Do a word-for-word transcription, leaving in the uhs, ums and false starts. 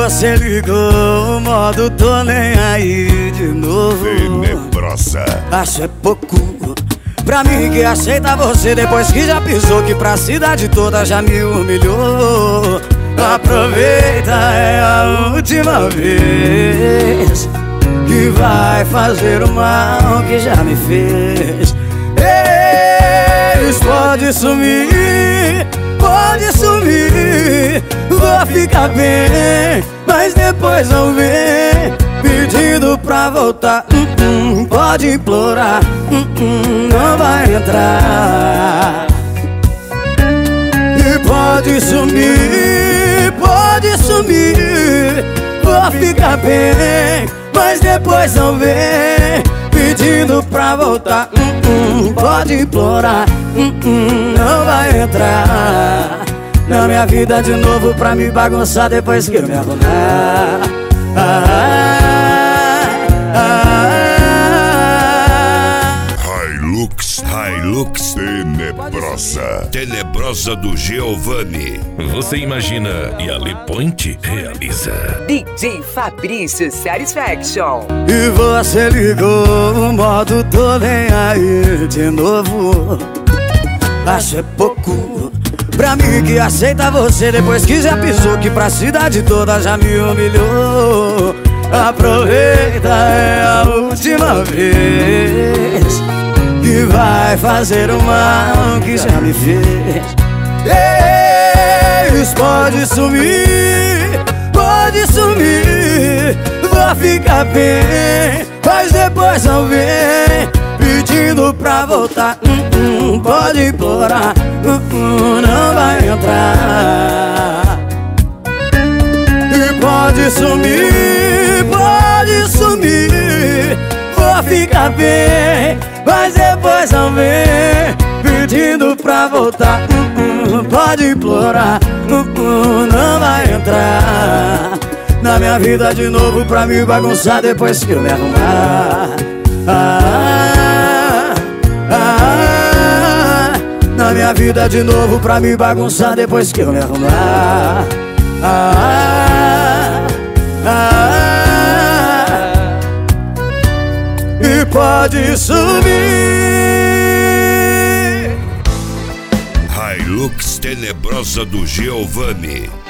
você ligou o modo tô nem aí de novo. Tenebrosa. Acho é pouco pra mim que aceita você depois que já pisou, que pra cidade toda já me humilhou. Aproveita, é a última vez que vai fazer o mal que já me fez. Eles pode sumir, pode sumir, vou ficar bem, mas depois não vem pedindo pra voltar. uh -uh, Pode implorar, uh -uh, não vai entrar. E pode sumir, pode sumir, vou ficar bem, mas depois não vem pedindo pra voltar. uh -uh, Pode implorar, uh -uh, não vai entrar na minha vida de novo pra me bagunçar depois que eu me arrumar. ah, ah, ah. Hilux, Hilux Tenebrosa. Tenebrosa do Giovanni. Você imagina e a Le Point realiza. D J Fabrício Satisfaction. E você ligou o modo tô nem aí de novo. Acho é pouco pra mim que aceita você depois que já pisou, que pra cidade toda já me humilhou. Aproveita, é a última vez que vai fazer o mal que já me fez. Eles pode sumir, pode sumir, vou ficar bem, mas depois não vem pedindo pra voltar. uh -uh, Pode implorar, uh -uh, não vai entrar. E pode sumir, pode sumir, vou ficar bem, mas depois não vem pedindo pra voltar. uh -uh, Pode implorar, uh -uh, não vai entrar na minha vida de novo pra me bagunçar depois que eu me arrumar. ah, ah, ah, Na minha vida de novo pra me bagunçar depois que eu me arrumar. ah, ah, ah, E pode sumir. Hilux Tenebrosa do Giovanni.